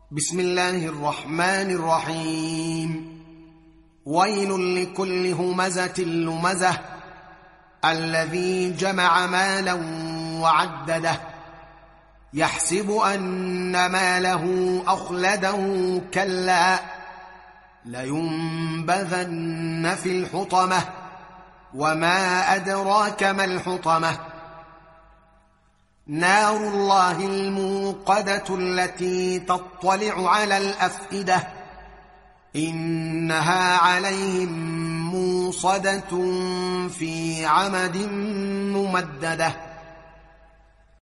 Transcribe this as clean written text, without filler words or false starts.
بسم الله الرحمن الرحيم. ويل لكل همزة لمزة الذي جمع مالا وعدده يحسب أن ماله أخلده كلا لينبذن في الحطمة وما أدراك ما الحطمة نار الله الموقدة التي تطلع على الأفئدة إنها عليهم موصدة في عمد ممددة.